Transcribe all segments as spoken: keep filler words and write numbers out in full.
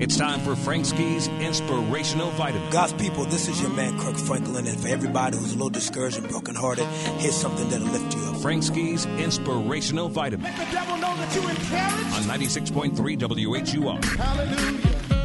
It's time for Frank Ski's Inspirational Vitamin. God's people, this is your man, Kirk Franklin, and for everybody who's a little discouraged and brokenhearted, here's something that'll lift you up. Frank Ski's Inspirational Vitamin. Let the devil know that you're encouraged. On ninety-six point three W H U R. Hallelujah.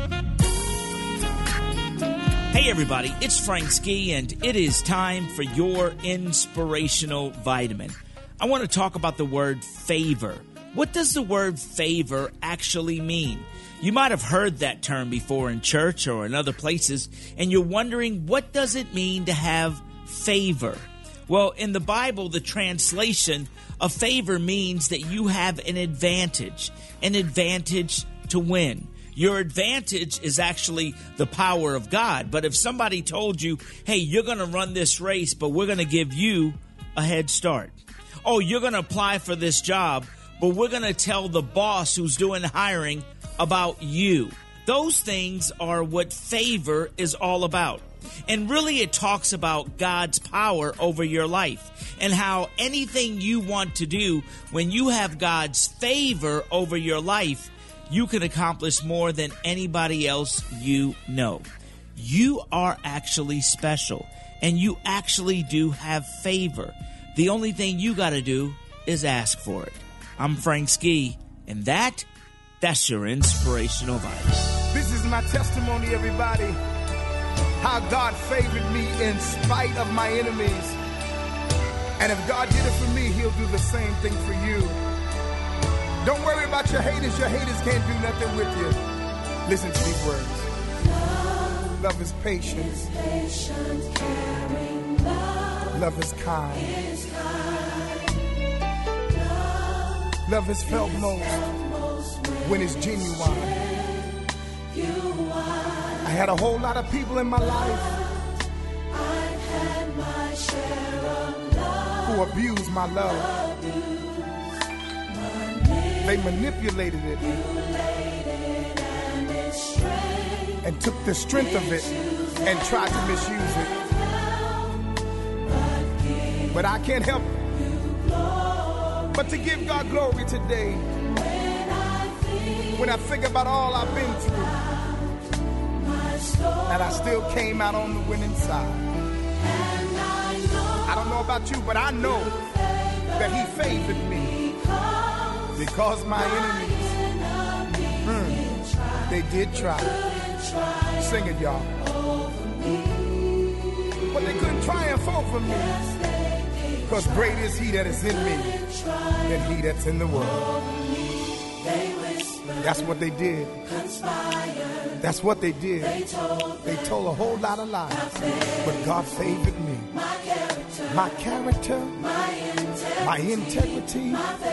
Hey everybody, it's Frank Ski, and it is time for your Inspirational Vitamin. I want to talk about the word favor. What does the word favor actually mean? You might have heard that term before in church or in other places, and you're wondering, what does it mean to have favor? Well, in the Bible, the translation of favor means that you have an advantage, an advantage to win. Your advantage is actually the power of God. But if somebody told you, hey, you're going to run this race, but we're going to give you a head start. Oh, you're going to apply for this job, but we're going to tell the boss who's doing hiring about you. Those things are what favor is all about. And really it talks about God's power over your life and how anything you want to do, when you have God's favor over your life, you can accomplish more than anybody else you know. You are actually special, and you actually do have favor. The only thing you got to do is ask for it. I'm Frank Ski, and that, that's your Inspirational Vitamin. This is my testimony, everybody. How God favored me in spite of my enemies. And if God did it for me, he'll do the same thing for you. Don't worry about your haters. Your haters can't do nothing with you. Listen to these words. Love, love is patient. Is patient, caring, love, love is kind. Is kind. Love, love is felt is most, felt most when, when it's genuine. I had a whole lot of people in my life I've had my share of love, who abused my love. Abused. They manipulated it and, and took the strength of it and tried to misuse it. But I can't help but to give God glory today. When I think about all I've been through, and I still came out on the winning side. I don't know about you, but I know that he favored me. Because my enemies, mm, they did try. Sing it, y'all. But they couldn't triumph over me. Because great is he that is in me than he that's in the world. That's what they did. That's what they did. They told a whole lot of lies. But God favored me. My character, my integrity,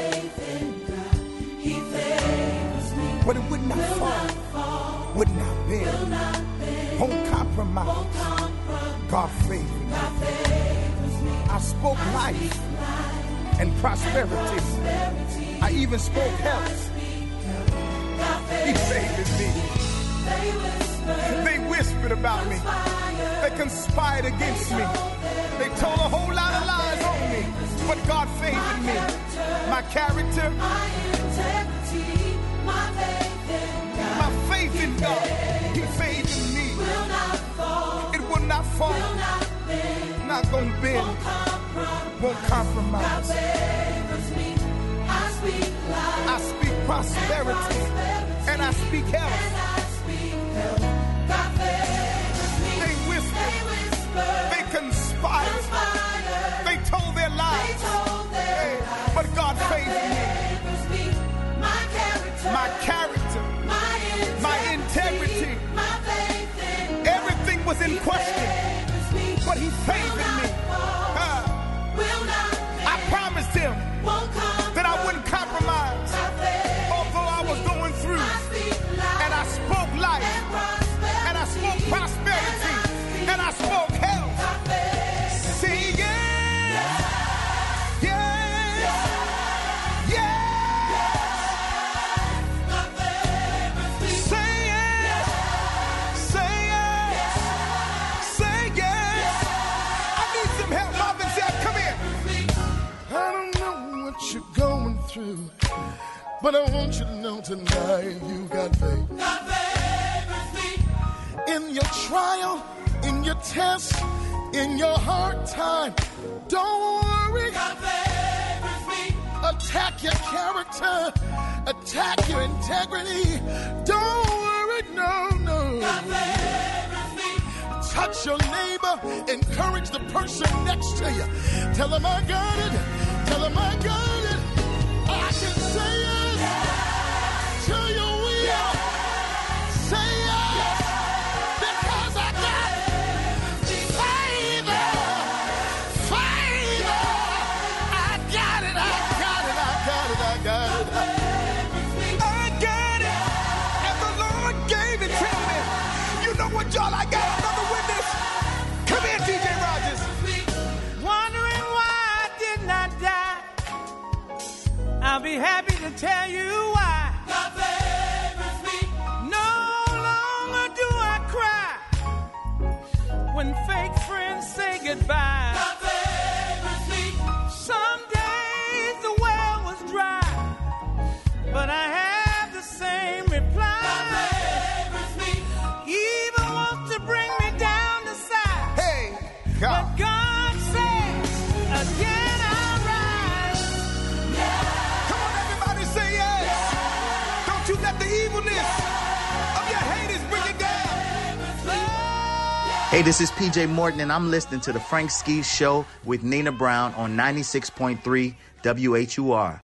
but it would not fall, would not bend, won't compromise. God favored me. I spoke life and prosperity. I even spoke health. He favored me. They whispered about me. They conspired against me. They told a whole lot of lies on me. But God favored me. My character, my faith in God, he favored me. It will not fall, not gonna bend, won't compromise. I speak prosperity and I speak health. They whispered, they conspired, they told their lies, hey, but God favored me. My character, my integrity, everything was in question, but he favored me. Uh, I promised him that I wouldn't compromise, although I was going through, and I spoke life, and I spoke prosperity, and I spoke health. See, yeah, yeah, yeah. Say yes, say yes, say yes. I need some help, Marvin said, come here. I don't know in your trial, in your test, in your hard time, don't worry. God favors me. Attack your character, attack your integrity. Don't worry, no, no. God favors me. Touch your neighbor, encourage the person next to you. Tell them I got it, tell them I got it. I can say it yes. To your will. Yes. Say yes, yes. Because I got favor, favor. I got it, I got it, I got it, I got it. I got it, and the Lord gave it to me. You know what, y'all? I got another witness. Come here, D J Rogers. Wondering why I did not die. I'll be happy to tell you why. God favors me. No longer do I cry when fake friends say goodbye. God favors me. Some days the well was dry, but I have the same reply. God favors me. Evil wants to bring me down the side. Hey, God. But God says again I'll rise. Come on, everybody, say yes. Don't you let the evilness of your haters bring you down. Hey, this is P J Morton, and I'm listening to the Frank Ski Show with Nina Brown on ninety-six point three W H U R.